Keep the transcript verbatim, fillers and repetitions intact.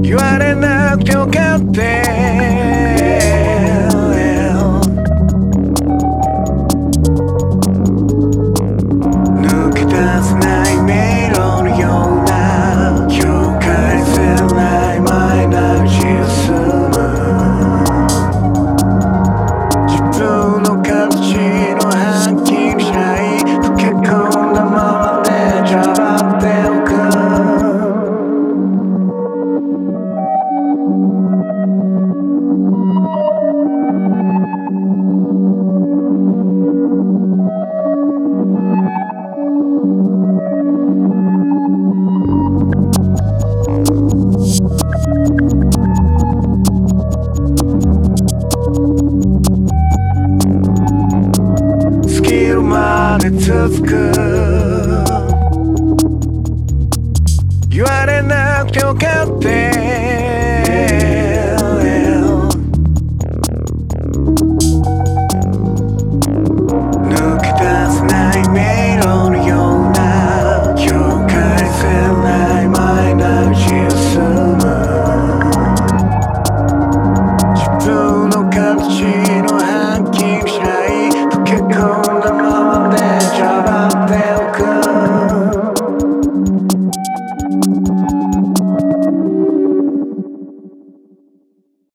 言われなくてよかった抜け出せない迷路のような境界線ない前なる進む自分の形のはっきりしない溶け込んだままでじゃばっておく尽きるまで続く言われなくてよかった